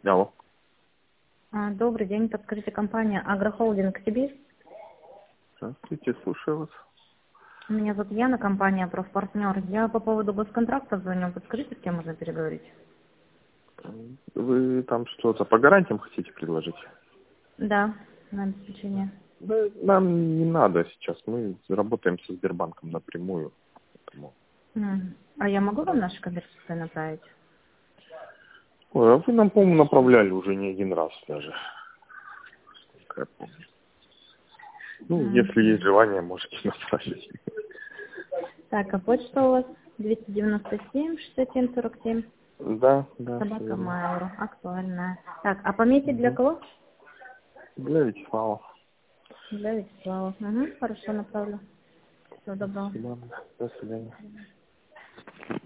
Алло. Добрый день, подскажите, компания Агрохолдинг Сибирь. Здравствуйте, слушаю вас. Меня зовут Яна, компания Профпартнер. Я по поводу госконтракта звоню. Подскажите, с кем можно переговорить? Вы там что-то по гарантиям хотите предложить? Да, на обеспечение. Да, нам не надо сейчас. Мы работаем со Сбербанком напрямую. Поэтому... А я могу вам наши конверсии направить? Ой, а вы нам, по-моему, направляли уже не один раз даже. Как я помню. Ну, если есть желание, можете направить. Так, а почта у вас 297 67 47. Да, да, всё Собака верно. Mail. Актуальная. Так, а пометить для кого? Для Вячеслава. Для Вячеслава. Хорошо, направлю. Всего доброго. Спасибо. До свидания.